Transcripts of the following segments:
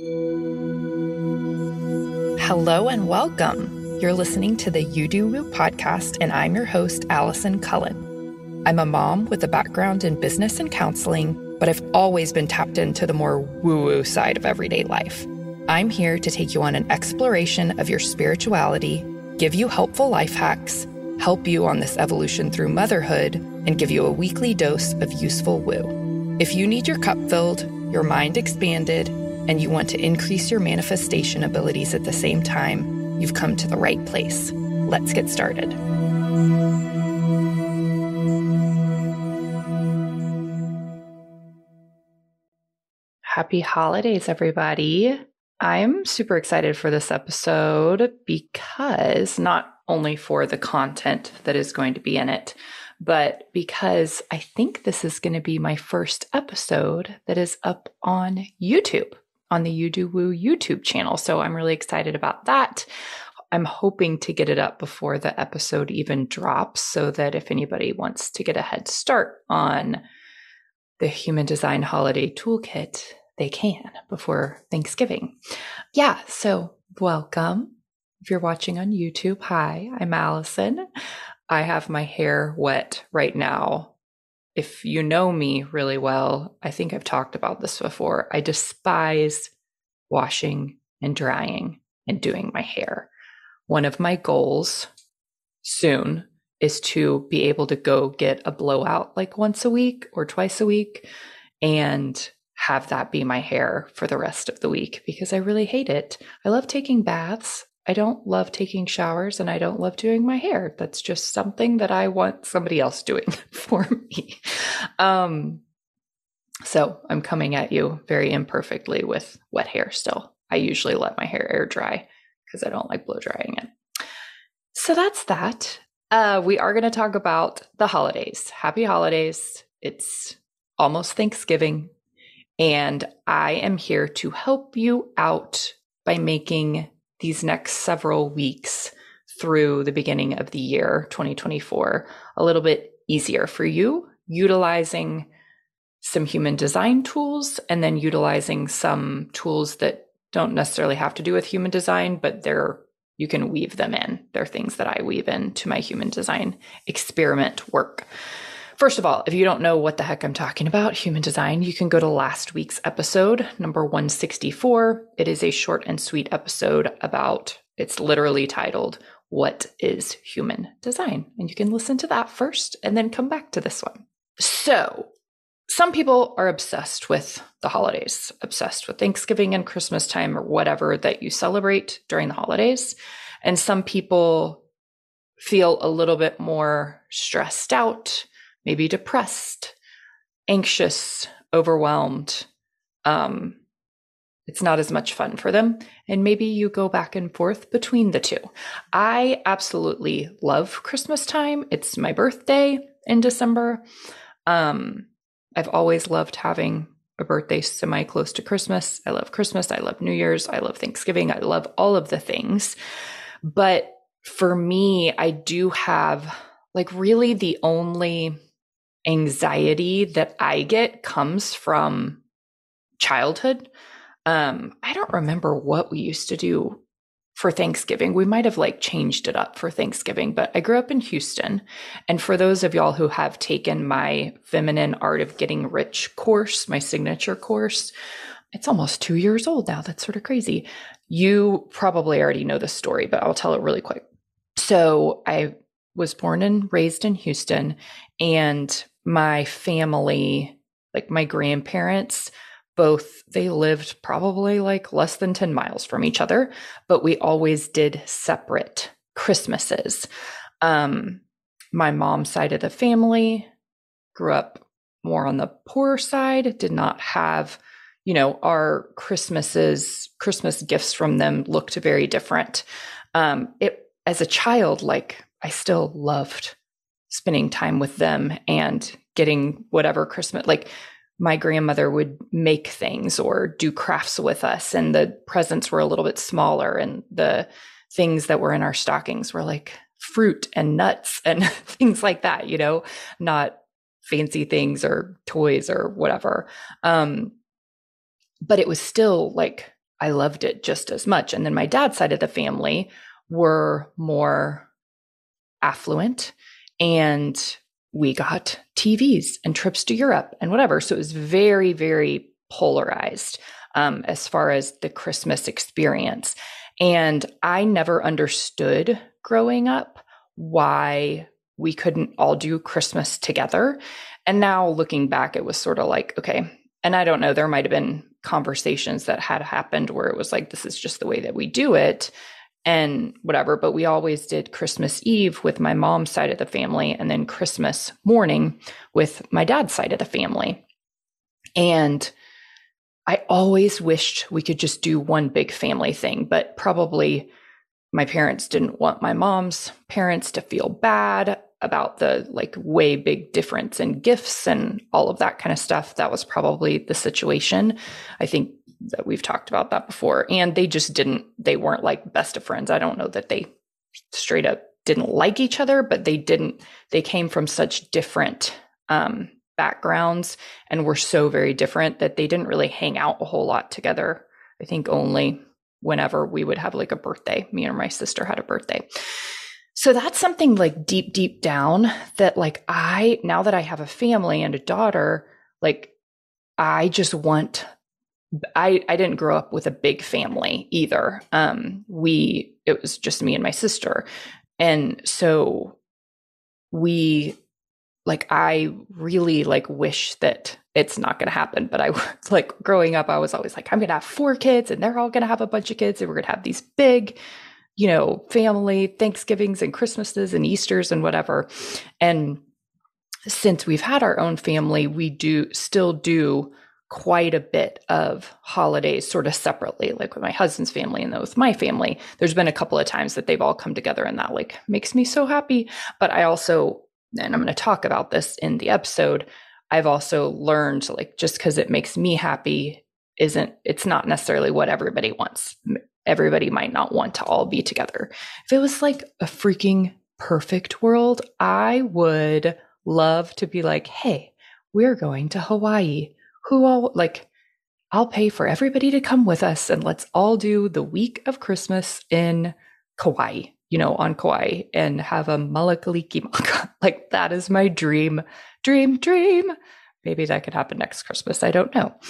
Hello and welcome. You're listening to the You Do Woo podcast, and I'm your host, Allison Cullen. I'm a mom with a background in business and counseling, but I've always been tapped into the more woo-woo side of everyday life. I'm here to take you on an exploration of your spirituality, give you helpful life hacks, help you on this evolution through motherhood, and give you a weekly dose of useful woo. If you need your cup filled, your mind expanded, and you want to increase your manifestation abilities at the same time, you've come to the right place. Let's get started. Happy holidays, everybody. I'm super excited for this episode because not only for the content that is going to be in it, but because I think this is going to be my first episode that is up on YouTube, on the You Do Woo YouTube channel. So I'm really excited about that. I'm hoping to get it up before the episode even drops so that if anybody wants to get a head start on the Human Design Holiday Toolkit, they can before Thanksgiving. Yeah, so welcome. If you're watching on YouTube, hi, I'm Allison. I have my hair wet right now. If you know me really well, I think I've talked about this before. I despise washing and drying and doing my hair. One of my goals soon is to be able to go get a blowout like once a week or twice a week and have that be my hair for the rest of the week because I really hate it. I love taking baths. I don't love taking showers and I don't love doing my hair. That's just something that I want somebody else doing for me. So I'm coming at you very imperfectly with wet hair still. I usually let my hair air dry because I don't like blow drying it. So that's that. We are going to talk about the holidays. Happy holidays. It's almost Thanksgiving. And I am here to help you out by making these next several weeks through the beginning of the year 2024 a little bit easier for you, utilizing some human design tools and then utilizing some tools that don't necessarily have to do with human design, but you can weave them in. They're things that I weave into my human design experiment work. First of all, if you don't know what the heck I'm talking about, human design, you can go to last week's episode, number 164. It is a short and sweet episode it's literally titled, What is Human Design? And you can listen to that first and then come back to this one. So some people are obsessed with the holidays, obsessed with Thanksgiving and Christmas time or whatever that you celebrate during the holidays. And some people feel a little bit more stressed out, maybe depressed, anxious, overwhelmed. It's not as much fun for them. And maybe you go back and forth between the two. I absolutely love Christmas time. It's my birthday in December. I've always loved having a birthday semi-close to Christmas. I love Christmas. I love New Year's. I love Thanksgiving. I love all of the things. But for me, I do have really the only anxiety that I get comes from childhood. I don't remember what we used to do for Thanksgiving. We might have changed it up for Thanksgiving, but I grew up in Houston. And for those of y'all who have taken my Feminine Art of Getting Rich course, my signature course, it's almost 2 years old now. That's sort of crazy. You probably already know the story, but I'll tell it really quick. So I was born and raised in Houston, and my family, my grandparents, they lived probably less than 10 miles from each other, but we always did separate Christmases. My mom's side of the family grew up more on the poor side, did not have, our Christmas gifts from them looked very different. As a child, I still loved spending time with them and getting whatever Christmas, my grandmother would make things or do crafts with us, and the presents were a little bit smaller, and the things that were in our stockings were fruit and nuts and things like that, not fancy things or toys or whatever. But it was still I loved it just as much. And then my dad's side of the family were more affluent, and we got TVs and trips to Europe and whatever. So it was very, very polarized as far as the Christmas experience. And I never understood growing up why we couldn't all do Christmas together. And now looking back, it was sort of like, okay. And I don't know, there might have been conversations that had happened where it was like, this is just the way that we do it and whatever. But we always did Christmas Eve with my mom's side of the family, and then Christmas morning with my dad's side of the family. And I always wished we could just do one big family thing, but probably my parents didn't want my mom's parents to feel bad about the like way big difference in gifts and all of that kind of stuff. That was probably the situation. I think that we've talked about that before. And they weren't like best of friends. I don't know that they straight up didn't like each other, but they came from such different backgrounds and were so very different that they didn't really hang out a whole lot together. I think only whenever we would have like a birthday, me and my sister had a birthday. So that's something like deep, deep down that like now that I have a family and a daughter, like I just want, I didn't grow up with a big family either. It was just me and my sister. And so I really like wish that it's not going to happen. But I like growing up, I was always like, I'm going to have 4 kids and they're all going to have a bunch of kids and we're going to have these big, family Thanksgivings and Christmases and Easters and whatever. And since we've had our own family, we still do quite a bit of holidays sort of separately, like with my husband's family and then with my family. There's been a couple of times that they've all come together and that like makes me so happy. But I also, and I'm going to talk about this in the episode, I've also learned like just because it makes me happy it's not necessarily what everybody wants. Everybody might not want to all be together. If it was like a freaking perfect world, I would love to be like, hey, we're going to Hawaii. I'll pay for everybody to come with us and let's all do the week of Christmas in Kauai, on Kauai and have a Malakaliki Maka. Like that is my dream. Maybe that could happen next Christmas. I don't know.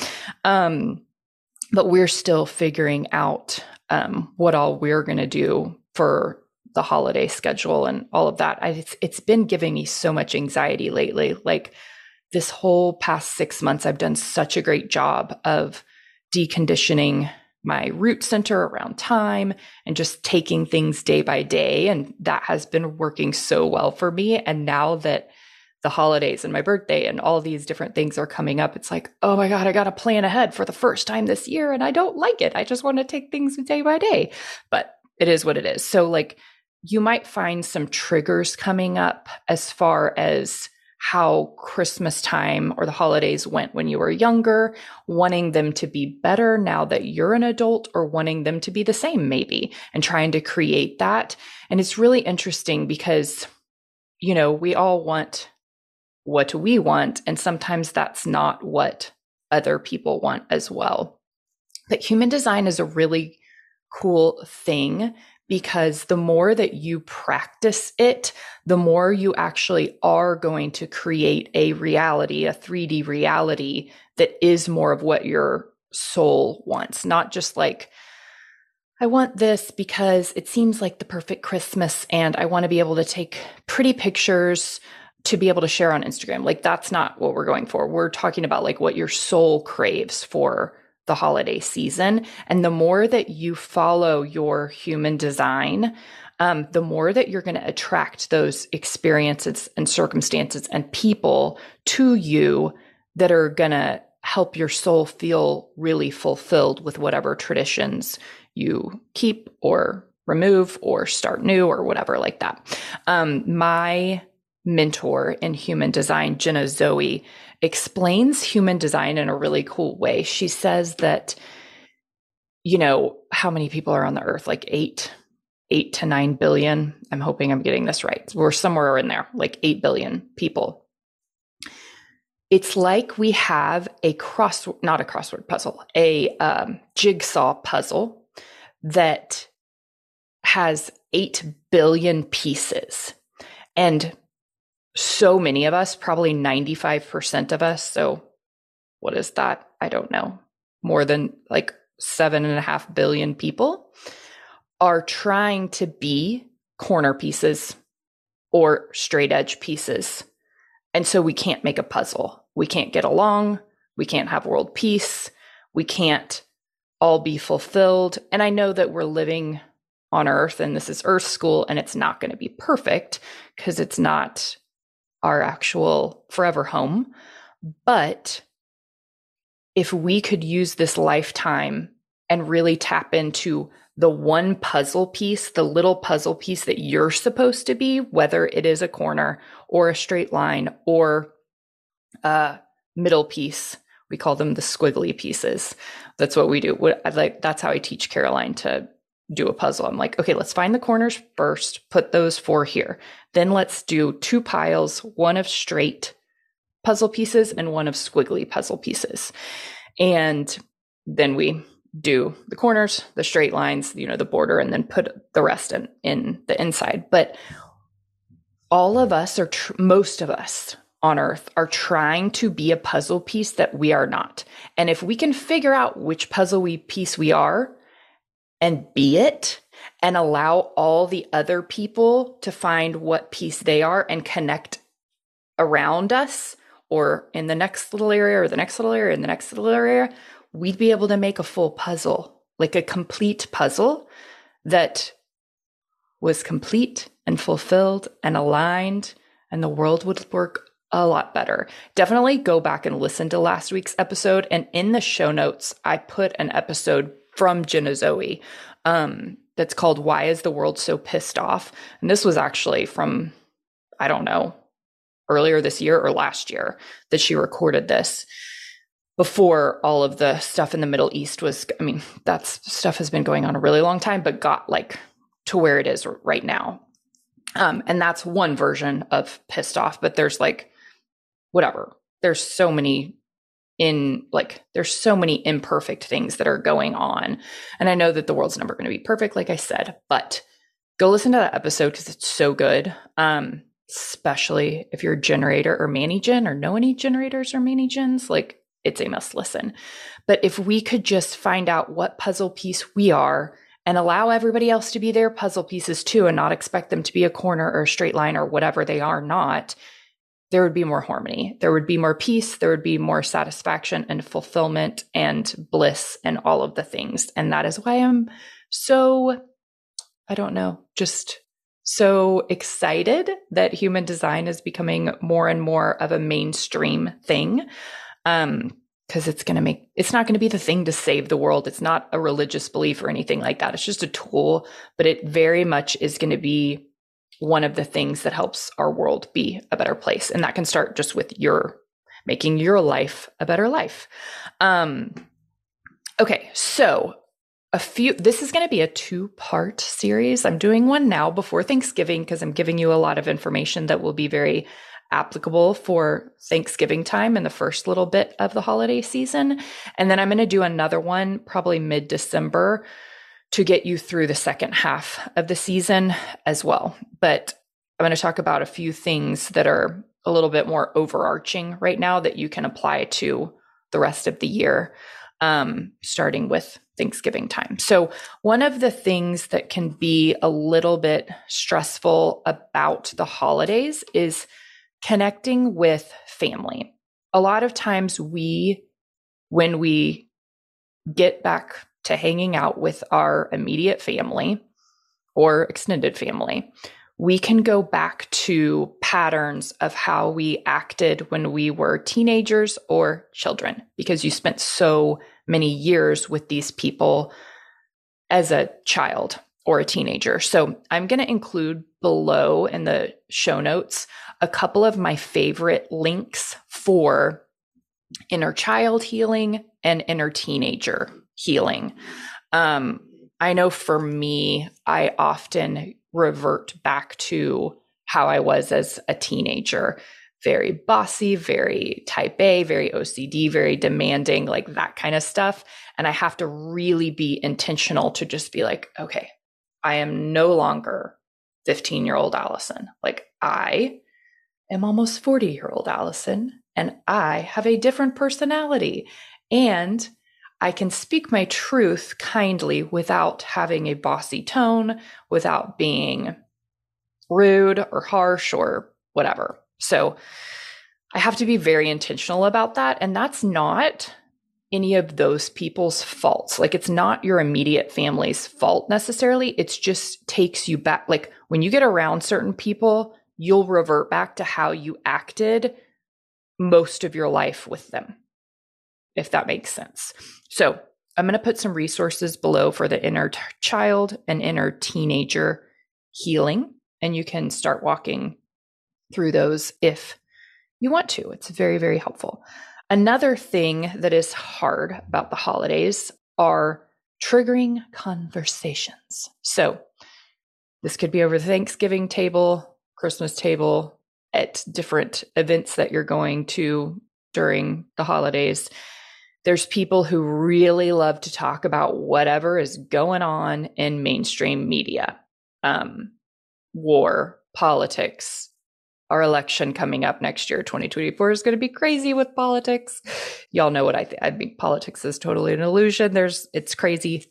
But we're still figuring out what all we're going to do for the holiday schedule and all of that. It's been giving me so much anxiety lately. Like this whole past 6 months, I've done such a great job of deconditioning my root center around time and just taking things day by day. And that has been working so well for me. And now that the holidays and my birthday and all these different things are coming up, it's like, oh my God, I got to plan ahead for the first time this year. And I don't like it. I just want to take things day by day, but it is what it is. So like you might find some triggers coming up as far as how Christmas time or the holidays went when you were younger, wanting them to be better now that you're an adult or wanting them to be the same maybe and trying to create that. And it's really interesting because, we all want what we want. And sometimes that's not what other people want as well. But human design is a really cool thing because the more that you practice it, the more you actually are going to create a reality, a 3D reality that is more of what your soul wants, not just like, I want this because it seems like the perfect Christmas and I want to be able to take pretty pictures to be able to share on Instagram. Like that's not what we're going for. We're talking about like what your soul craves for the holiday season. And the more that you follow your human design, the more that you're going to attract those experiences and circumstances and people to you that are going to help your soul feel really fulfilled with whatever traditions you keep or remove or start new or whatever like that. My mentor in human design, Jenna Zoe, explains human design in a really cool way. She says that, how many people are on the earth? Like 8 to 9 billion. I'm hoping I'm getting this right. We're somewhere in there, like 8 billion people. It's like we have not a crossword puzzle, a jigsaw puzzle that has 8 billion pieces. And so many of us, probably 95% of us, so what is that? I don't know. More than like 7.5 billion people are trying to be corner pieces or straight edge pieces. And so we can't make a puzzle. We can't get along. We can't have world peace. We can't all be fulfilled. And I know that we're living on Earth and this is Earth school and it's not going to be perfect because it's not our actual forever home. But if we could use this lifetime and really tap into the one puzzle piece, the little puzzle piece that you're supposed to be, whether it is a corner or a straight line or a middle piece, we call them the squiggly pieces. That's what we do. That's how I teach Caroline to do a puzzle. I'm like, okay, let's find the corners first, put those 4 here. Then let's do 2 piles, one of straight puzzle pieces and one of squiggly puzzle pieces. And then we do the corners, the straight lines, the border, and then put the rest in the inside. But all of us most of us on Earth are trying to be a puzzle piece that we are not. And if we can figure out which puzzle piece we are and be it and allow all the other people to find what piece they are and connect around us or in the next little area or the next little area and the next little area, we'd be able to make a full puzzle, like a complete puzzle that was complete and fulfilled and aligned, and the world would work a lot better. Definitely go back and listen to last week's episode. And in the show notes, I put an episode from Jenna Zoe that's called Why is the World So Pissed Off? And this was actually from, I don't know, earlier this year or last year that she recorded this before all of the stuff in the Middle East was, that stuff has been going on a really long time, but got like to where it is right now. And that's one version of pissed off, but there's like, whatever. There's so many imperfect things that are going on. And I know that the world's never going to be perfect, like I said, but go listen to that episode because it's so good. Especially if you're a generator or mani-gen or know any generators or mani-gens, like it's a must listen. But if we could just find out what puzzle piece we are and allow everybody else to be their puzzle pieces too, and not expect them to be a corner or a straight line or whatever they are not, there would be more harmony. There would be more peace. There would be more satisfaction and fulfillment and bliss and all of the things. And that is why I'm so, just so excited that human design is becoming more and more of a mainstream thing. Because it's not going to be the thing to save the world. It's not a religious belief or anything like that. It's just a tool, but it very much is going to be one of the things that helps our world be a better place. And that can start just with making your life a better life. Okay. So this is going to be a 2-part series. I'm doing one now before Thanksgiving because I'm giving you a lot of information that will be very applicable for Thanksgiving time and the first little bit of the holiday season. And then I'm going to do another one probably mid-December to get you through the second half of the season as well. But I'm going to talk about a few things that are a little bit more overarching right now that you can apply to the rest of the year, starting with Thanksgiving time. So one of the things that can be a little bit stressful about the holidays is connecting with family. A lot of times when we get back to hanging out with our immediate family or extended family, we can go back to patterns of how we acted when we were teenagers or children, because you spent so many years with these people as a child or a teenager. So I'm going to include below in the show notes a couple of my favorite links for inner child healing and inner teenager healing. I know for me, I often revert back to how I was as a teenager, very bossy, very type A, very OCD, very demanding, like that kind of stuff. And I have to really be intentional to just be like, okay, I am no longer 15-year-old Allison. Like I am almost 40-year-old Allison, and I have a different personality. And I can speak my truth kindly without having a bossy tone, without being rude or harsh or whatever. So I have to be very intentional about that. And that's not any of those people's faults. Like it's not your immediate family's fault necessarily. It's just takes you back. Like when you get around certain people, you'll revert back to how you acted most of your life with them, if that makes sense. So I'm going to put some resources below for the inner child and inner teenager healing. And you can start walking through those if you want to. It's very, very helpful. Another thing that is hard about the holidays are triggering conversations. So this could be over the Thanksgiving table, Christmas table, at different events that you're going to during the holidays. There's people who really love to talk about whatever is going on in mainstream media. War, politics, our election coming up next year, 2024 is going to be crazy with politics. Y'all know what I think. I think politics is totally an illusion. It's crazy.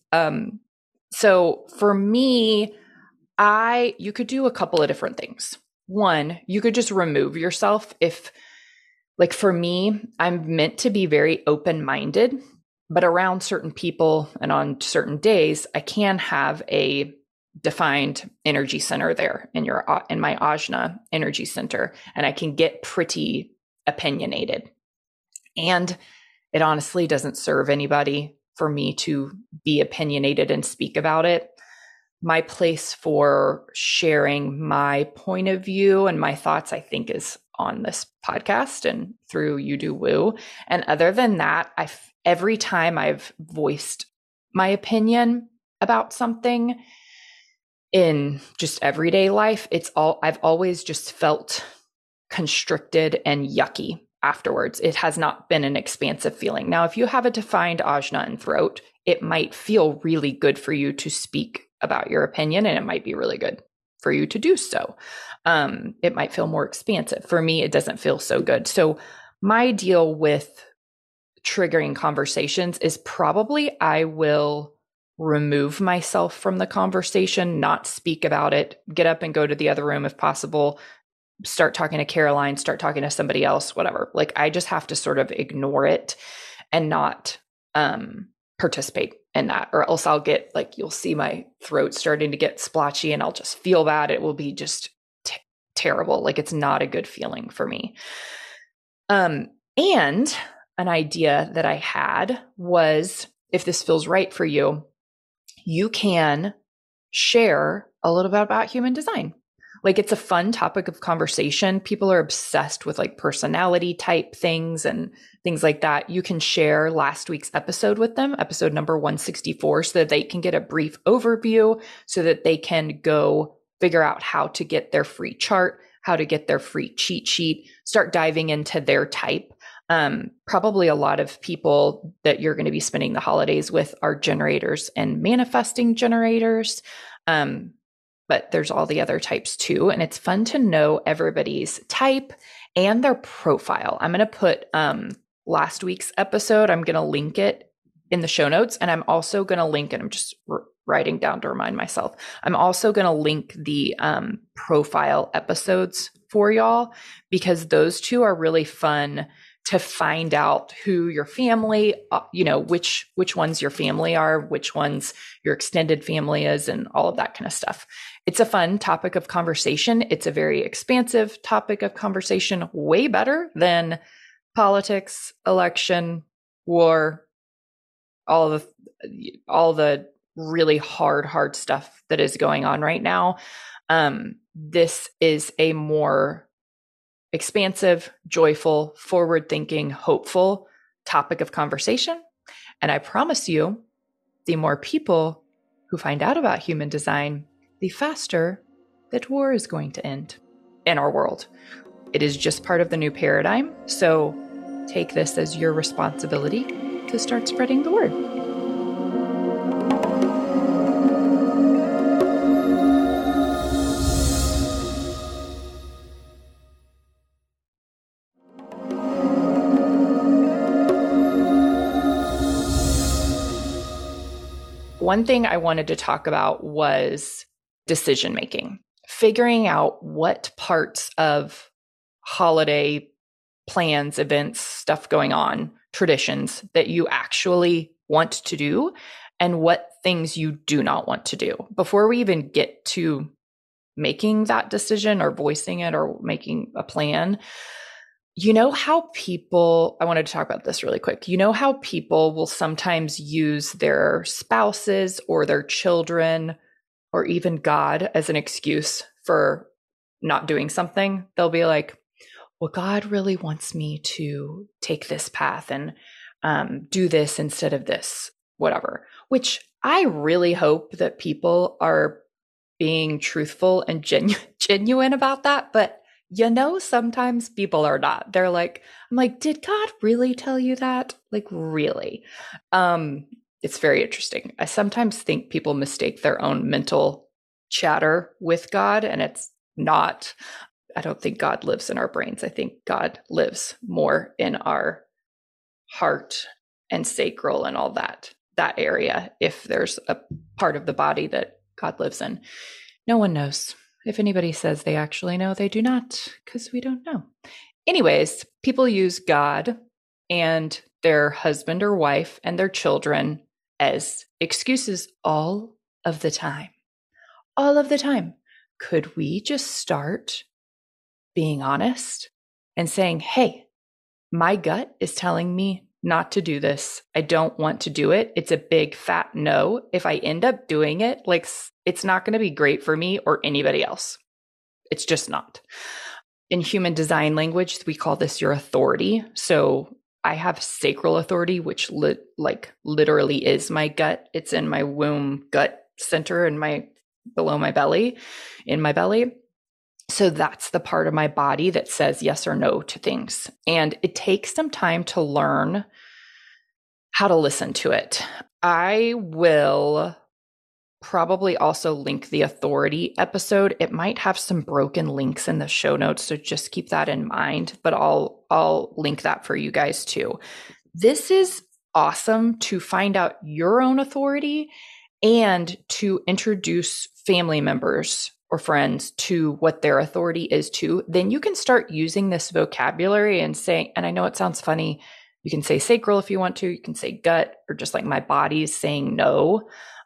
So for me, you could do a couple of different things. One, you could just remove yourself if, like for me, I'm meant to be very open-minded, but around certain people and on certain days, I can have a defined energy center there in my ajna energy center, and I can get pretty opinionated. And it honestly doesn't serve anybody for me to be opinionated and speak about it. My place for sharing my point of view and my thoughts, I think, is on this podcast and through You Do Woo. And other than that, every time I've voiced my opinion about something in just everyday life, I've always just felt constricted and yucky afterwards. It has not been an expansive feeling. Now, if you have a defined ajna and throat, it might feel really good for you to speak about your opinion, and it might be really good for you to do so. It might feel more expansive. For me, it doesn't feel so good. So my deal with triggering conversations is probably I will remove myself from the conversation, not speak about it, get up and go to the other room if possible, start talking to Caroline, start talking to somebody else, whatever. Like I just have to sort of ignore it and not participate in that, or else I'll get like, you'll see my throat starting to get splotchy and I'll just feel bad. It will be just terrible. Like it's not a good feeling for me. And an idea that I had was, if this feels right for you, you can share a little bit about human design. Like it's a fun topic of conversation. People are obsessed with like personality type things and things like that. You can share last week's episode with them, episode number 164, so that they can get a brief overview, so that they can go figure out how to get their free chart, how to get their free cheat sheet, start diving into their type. Probably a lot of people that you're going to be spending the holidays with are generators and manifesting generators. But there's all the other types too. And it's fun to know everybody's type and their profile. I'm going to put last week's episode, I'm going to link it in the show notes. And I'm also going to link, and I'm just writing down to remind myself, I'm also going to link the profile episodes for y'all, because those two are really fun to find out who your family, which ones your family are, which ones your extended family is, and all of that kind of stuff. It's a fun topic of conversation. It's a very expansive topic of conversation, way better than politics, election, war, all the really hard stuff that is going on right now. This is a more expansive, joyful, forward-thinking, hopeful topic of conversation. And I promise you, the more people who find out about human design, the faster that war is going to end in our world. It is just part of the new paradigm. So take this as your responsibility to start spreading the word. One thing I wanted to talk about was decision making, figuring out what parts of holiday plans, events, stuff going on, traditions that you actually want to do and what things you do not want to do. Before we even get to making that decision or voicing it or making a plan, you know how people, I wanted to talk about this really quick. You know how people will sometimes use their spouses or their children or even God as an excuse for not doing something? They'll be like, well, God really wants me to take this path and do this instead of this, whatever, which I really hope that people are being truthful and genuine about that. But sometimes people are not. They're like, I'm like, did God really tell you that? Like, really? It's very interesting. I sometimes think people mistake their own mental chatter with God, and it's not. I don't think God lives in our brains. I think God lives more in our heart and sacral and all that area. If there's a part of the body that God lives in, no one knows. If anybody says they actually know, they do not, because we don't know. Anyways, people use God and their husband or wife and their children as excuses all of the time. All of the time. Could we just start being honest and saying, hey, my gut is telling me not to do this. I don't want to do it. It's a big fat no. If I end up doing it, like, it's not going to be great for me or anybody else. It's just not. In human design language, we call this your authority. So I have sacral authority, which literally is my gut. It's in my womb gut center and below my belly, in my belly. So that's the part of my body that says yes or no to things. And it takes some time to learn how to listen to it. I will probably also link the authority episode. It might have some broken links in the show notes, so just keep that in mind, but I'll link that for you guys too. This is awesome to find out your own authority and to introduce family members or friends to what their authority is too. Then you can start using this vocabulary and saying, and I know it sounds funny, you can say sacral if you want to, you can say gut, or just like my body's saying no.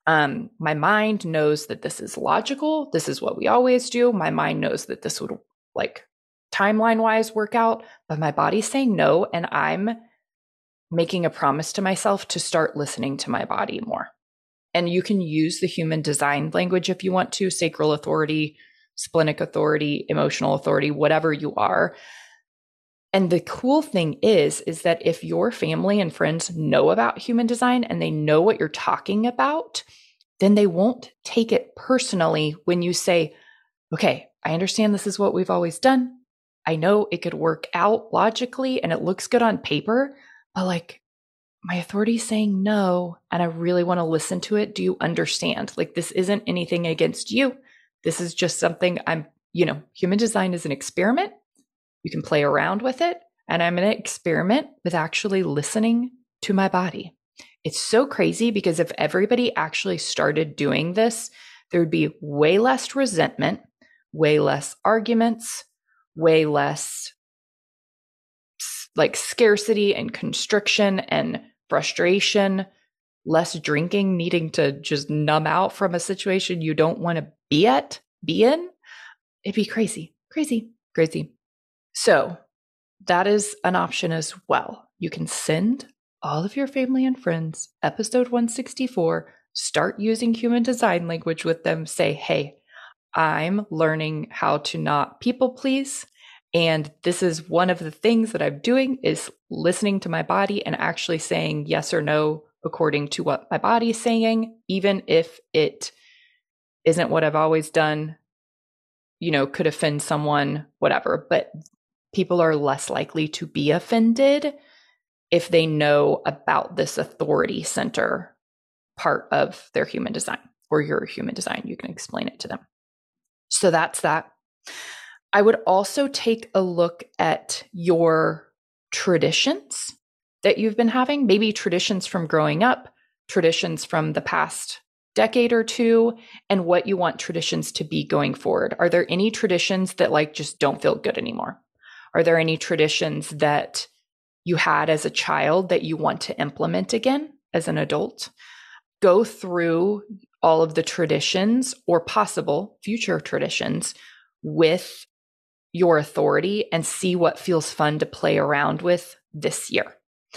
My mind knows that this is logical. This is what we always do. My mind knows that this would, like, timeline wise work out, but my body's saying no. And I'm making a promise to myself to start listening to my body more. And you can use the human design language if you want to, sacral authority, splenic authority, emotional authority, whatever you are. And the cool thing is that if your family and friends know about human design and they know what you're talking about, then they won't take it personally when you say, okay, I understand this is what we've always done. I know it could work out logically and it looks good on paper, but like, my authority is saying no, and I really want to listen to it. Do you understand? Like, this isn't anything against you. This is just something human design is an experiment. You can play around with it. And I'm going to experiment with actually listening to my body. It's so crazy because if everybody actually started doing this, there would be way less resentment, way less arguments, way less like scarcity and constriction and frustration, less drinking, needing to just numb out from a situation you don't want to be in. It'd be crazy. So that is an option as well. You can send all of your family and friends episode 164, start using human design language with them, say, hey, I'm learning how to not people please. And this is one of the things that I'm doing is listening to my body and actually saying yes or no according to what my body is saying, even if it isn't what I've always done, could offend someone, whatever. But people are less likely to be offended if they know about this authority center part of their human design or your human design. You can explain it to them. So that's that. I would also take a look at your traditions that you've been having, maybe traditions from growing up, traditions from the past decade or two, and what you want traditions to be going forward. Are there any traditions that like just don't feel good anymore? Are there any traditions that you had as a child that you want to implement again as an adult? Go through all of the traditions or possible future traditions with your authority and see what feels fun to play around with this year.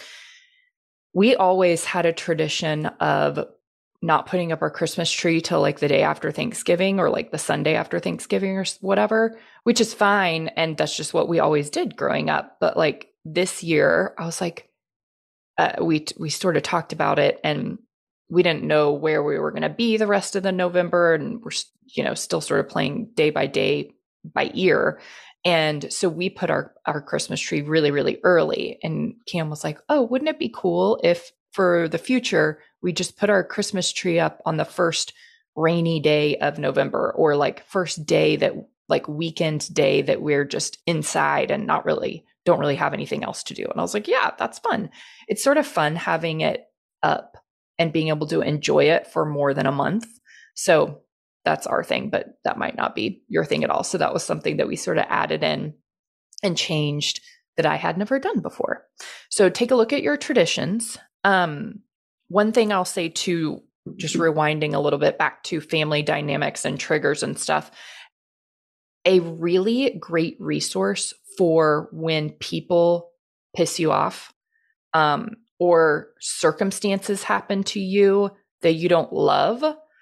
We always had a tradition of not putting up our Christmas tree till like the day after Thanksgiving or like the Sunday after Thanksgiving or whatever, which is fine. And that's just what we always did growing up. But like this year, I was like, we sort of talked about it and we didn't know where we were going to be the rest of the November. And we're, still sort of playing day by day by ear. And so we put our Christmas tree really, really early. And Cam was like, oh, wouldn't it be cool if for the future, we just put our Christmas tree up on the first rainy day of November or like first day that like weekend day that we're just inside and don't really have anything else to do. And I was like, yeah, that's fun. It's sort of fun having it up and being able to enjoy it for more than a month. So that's our thing, but that might not be your thing at all. So that was something that we sort of added in and changed that I had never done before. So take a look at your traditions. One thing I'll say too, just rewinding a little bit back to family dynamics and triggers and stuff, a really great resource for when people piss you off, or circumstances happen to you that you don't love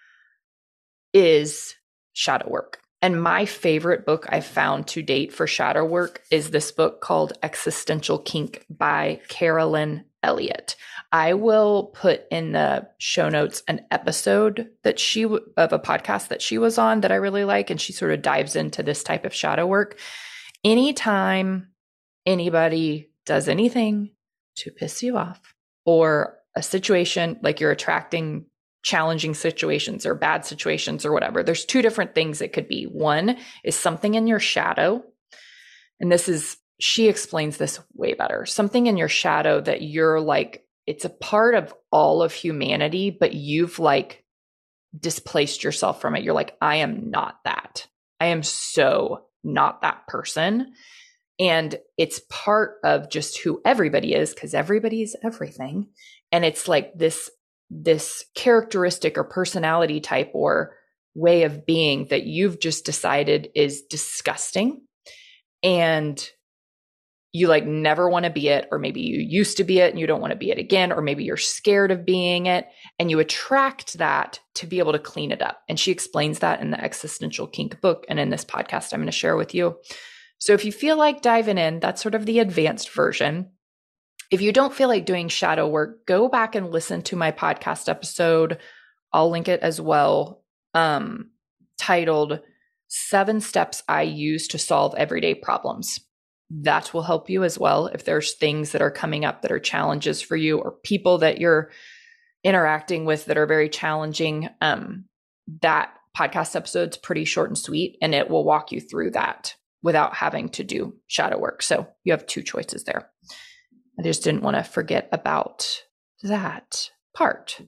is shadow work. And my favorite book I've found to date for shadow work is this book called Existential Kink by Carolyn Elliott. I will put in the show notes an episode that of a podcast that she was on that I really like. And she sort of dives into this type of shadow work. Anytime anybody does anything to piss you off or a situation like you're attracting challenging situations or bad situations or whatever, there's two different things it could be. One is something in your shadow. And she explains this way better. Something in your shadow that you're like, it's a part of all of humanity, but you've like displaced yourself from it. You're like, I am not that. I am so not that person. And it's part of just who everybody is because everybody is everything. And it's like this characteristic or personality type or way of being that you've just decided is disgusting. And you like never want to be it, or maybe you used to be it and you don't want to be it again, or maybe you're scared of being it and you attract that to be able to clean it up. And she explains that in the Existential Kink book and in this podcast I'm going to share with you. So if you feel like diving in, that's sort of the advanced version. If you don't feel like doing shadow work, go back and listen to my podcast episode. I'll link it as well, titled 7 Steps I Use to Solve Everyday Problems. That will help you as well. If there's things that are coming up that are challenges for you or people that you're interacting with that are very challenging, that podcast episode's pretty short and sweet, and it will walk you through that without having to do shadow work. So you have 2 choices there. I just didn't want to forget about that part.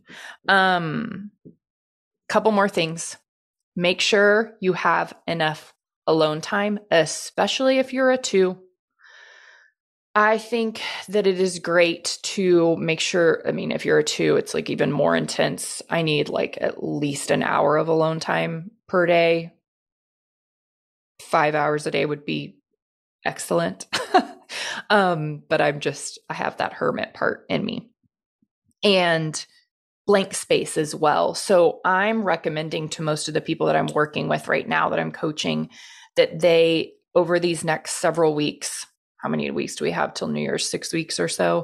Couple more things. Make sure you have enough alone time, especially if you're a 2. I think that it is great to make sure, if you're a 2, it's like even more intense. I need like at least an hour of alone time per day. 5 hours a day would be excellent. But I have that hermit part in me. And blank space as well. So I'm recommending to most of the people that I'm working with right now that I'm coaching that they, over these next several weeks, how many weeks do we have till New Year's? 6 weeks or so.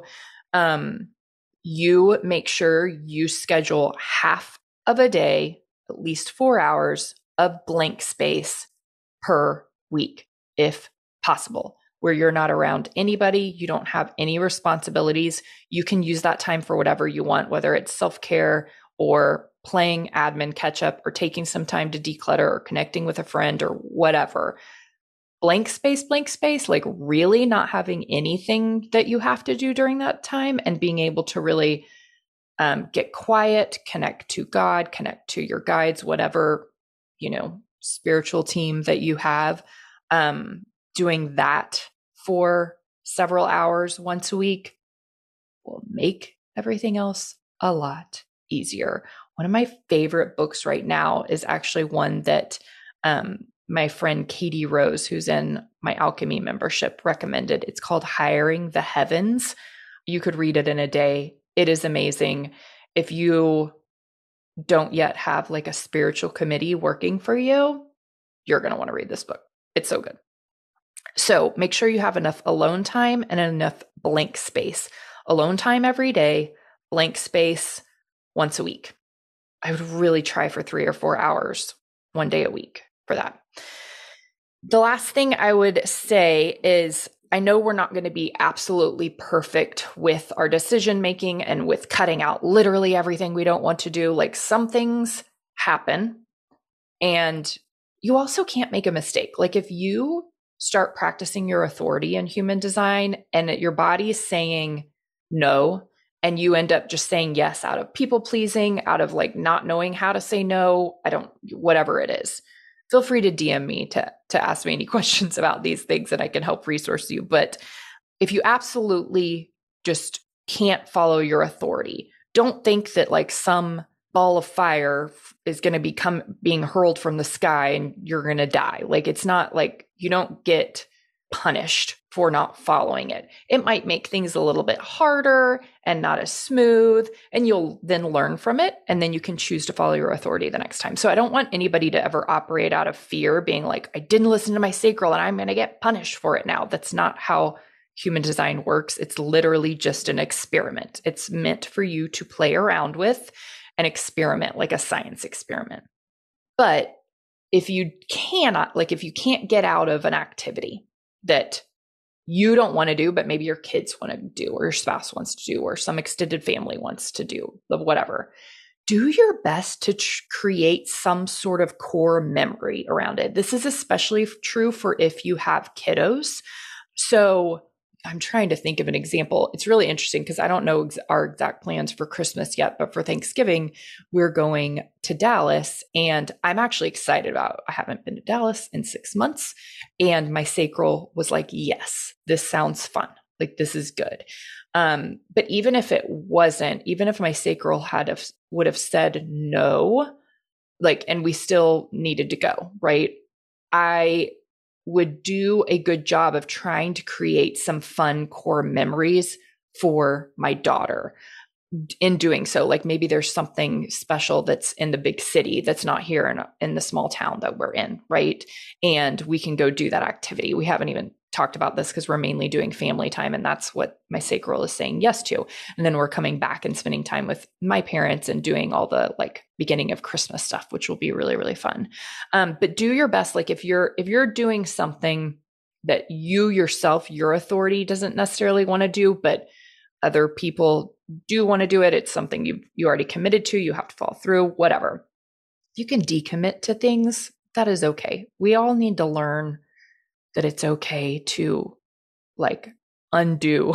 You make sure you schedule half of a day, at least 4 hours of blank space per week, if possible. where you're not around anybody. You don't have any responsibilities. You can use that time for whatever you want, whether it's self-care or playing admin catch up or taking some time to declutter or connecting with a friend or whatever. Blank space, like really not having anything that you have to do during that time and being able to really get quiet, connect to God, connect to your guides, whatever, spiritual team that you have. Doing that for several hours once a week will make everything else a lot easier. One of my favorite books right now is actually one that my friend Katie Rose, who's in my Alchemy membership, recommended. It's called Hiring the Heavens. You could read it in a day. It is amazing. If you don't yet have like a spiritual committee working for you, you're going to want to read this book. It's so good. So make sure you have enough alone time and enough blank space. Alone time every day, blank space once a week. I would really try for 3 or 4 hours, one day a week for that. The last thing I would say is, I know we're not going to be absolutely perfect with our decision making and with cutting out literally everything we don't want to do. Like, some things happen and you also can't make a mistake. Like, if you start practicing your authority in human design and your body is saying no, and you end up just saying yes out of people pleasing, out of like not knowing how to say no, whatever it is, feel free to DM me to ask me any questions about these things and I can help resource you. But if you absolutely just can't follow your authority, don't think that like some ball of fire is going to being hurled from the sky and you're going to die. Like, it's not like you don't get punished for not following it. It might make things a little bit harder and not as smooth, and you'll then learn from it. And then you can choose to follow your authority the next time. So I don't want anybody to ever operate out of fear, being like, I didn't listen to my sacral and I'm going to get punished for it now. That's not how human design works. It's literally just an experiment. It's meant for you to play around with and experiment, like a science experiment. But if you can't get out of an activity that you don't want to do, but maybe your kids want to do, or your spouse wants to do, or some extended family wants to do, whatever, do your best to create some sort of core memory around it. This is especially true for if you have kiddos. So I'm trying to think of an example. It's really interesting because I don't know our exact plans for Christmas yet, but for Thanksgiving, we're going to Dallas, and I'm actually excited about. I haven't been to Dallas in 6 months, and my sacral was like, yes, this sounds fun. Like, this is good. But even if it wasn't, even if my sacral would have said no, like, and we still needed to go, right? I would do a good job of trying to create some fun core memories for my daughter in doing so. Like, maybe there's something special that's in the big city that's not here in the small town that we're in, right? And we can go do that activity. We haven't even talked about this because we're mainly doing family time, and that's what my sacral is saying yes to. And then we're coming back and spending time with my parents and doing all the like beginning of Christmas stuff, which will be really, really fun. But do your best. Like, if you're doing something that you yourself, your authority doesn't necessarily want to do, but other people do want to do it, it's something you already committed to, you have to follow through, whatever. You can decommit to things. That is okay. We all need to learn that it's okay to like undo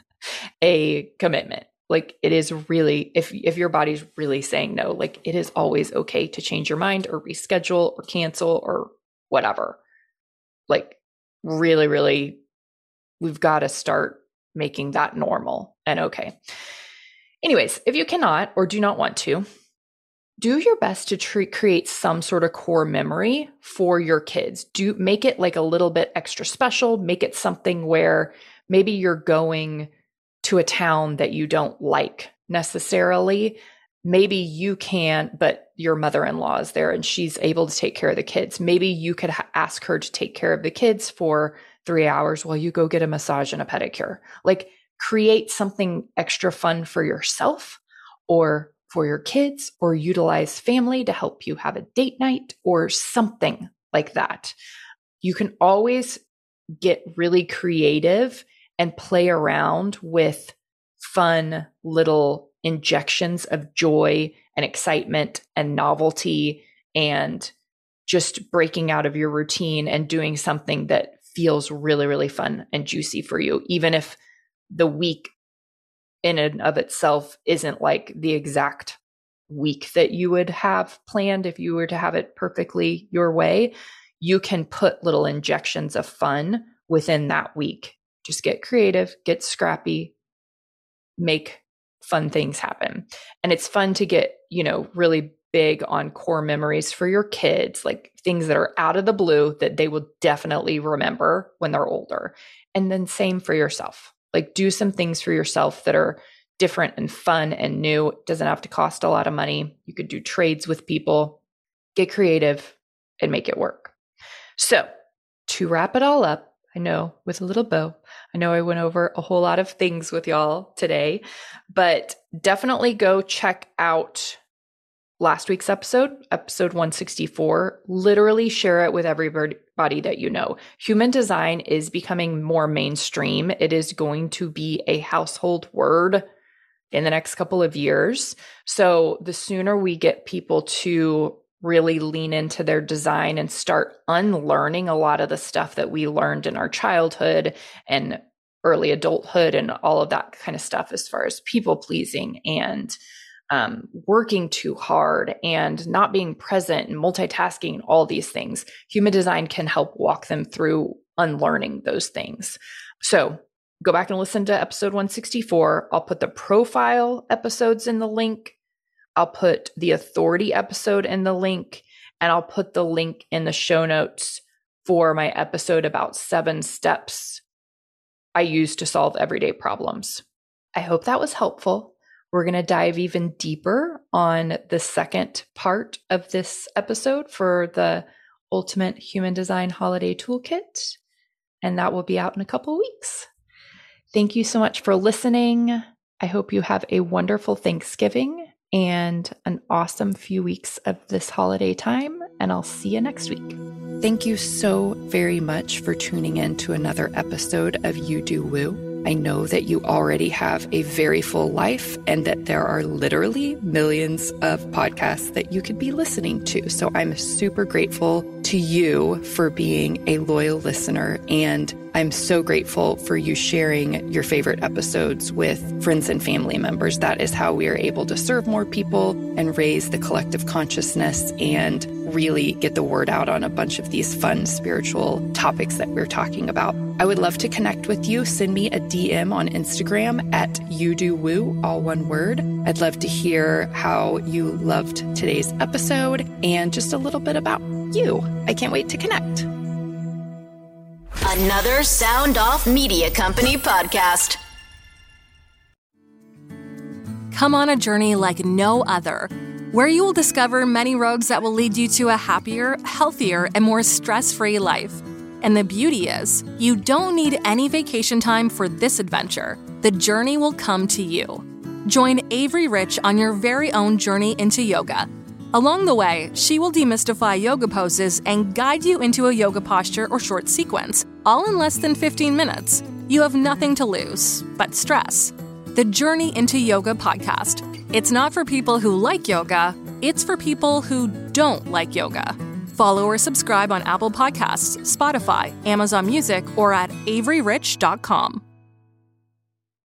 a commitment. Like, it is really, if your body's really saying no, like, it is always okay to change your mind or reschedule or cancel or whatever. Like, really, really, we've got to start making that normal and okay. Anyways, if you cannot or do not want to, do your best to create some sort of core memory for your kids. Make it like a little bit extra special. Make it something where maybe you're going to a town that you don't like necessarily. Maybe you can't, but your mother-in-law is there and she's able to take care of the kids. Maybe you could ask her to take care of the kids for 3 hours while you go get a massage and a pedicure. Like, create something extra fun for yourself or for your kids, or utilize family to help you have a date night or something like that. You can always get really creative and play around with fun little injections of joy and excitement and novelty and just breaking out of your routine and doing something that feels really, really fun and juicy for you, even if the week in and of itself isn't like the exact week that you would have planned if you were to have it perfectly your way. You can put little injections of fun within that week. Just get creative, get scrappy, make fun things happen. And it's fun to get, really big on core memories for your kids, like things that are out of the blue that they will definitely remember when they're older. And then same for yourself. Like do some things for yourself that are different and fun and new. It doesn't have to cost a lot of money. You could do trades with people, get creative, and make it work. So to wrap it all up, I know with a little bow, I know I went over a whole lot of things with y'all today, but definitely go check out last week's episode 164. Literally share it with everybody that you know. Human design is becoming more mainstream. It is going to be a household word in the next couple of years. So the sooner we get people to really lean into their design and start unlearning a lot of the stuff that we learned in our childhood and early adulthood and all of that kind of stuff as far as people pleasing and working too hard and not being present and multitasking and all these things. Human design can help walk them through unlearning those things. So go back and listen to episode 164. I'll put the profile episodes in the link. I'll put the authority episode in the link, and I'll put the link in the show notes for my episode about 7 steps I use to solve everyday problems. I hope that was helpful. We're going to dive even deeper on the second part of this episode for the Ultimate Human Design Holiday Toolkit, and that will be out in a couple weeks. Thank you so much for listening. I hope you have a wonderful Thanksgiving and an awesome few weeks of this holiday time, and I'll see you next week. Thank you so very much for tuning in to another episode of You Do Woo. I know that you already have a very full life and that there are literally millions of podcasts that you could be listening to. So I'm super grateful to you for being a loyal listener. And I'm so grateful for you sharing your favorite episodes with friends and family members. That is how we are able to serve more people and raise the collective consciousness and really get the word out on a bunch of these fun spiritual topics that we're talking about. I would love to connect with you. Send me a DM on Instagram at YouDoWoo, all one word. I'd love to hear how you loved today's episode and just a little bit about you. I can't wait to connect. Another Sound Off Media Company podcast. Come on a journey like no other, where you will discover many roads that will lead you to a happier, healthier, and more stress-free life. And the beauty is, you don't need any vacation time for this adventure. The journey will come to you. Join Avery Rich on your very own journey into yoga. Along the way, she will demystify yoga poses and guide you into a yoga posture or short sequence, all in less than 15 minutes. You have nothing to lose but stress. The Journey into Yoga podcast. It's not for people who like yoga, it's for people who don't like yoga. Follow or subscribe on Apple Podcasts, Spotify, Amazon Music, or at averyrich.com.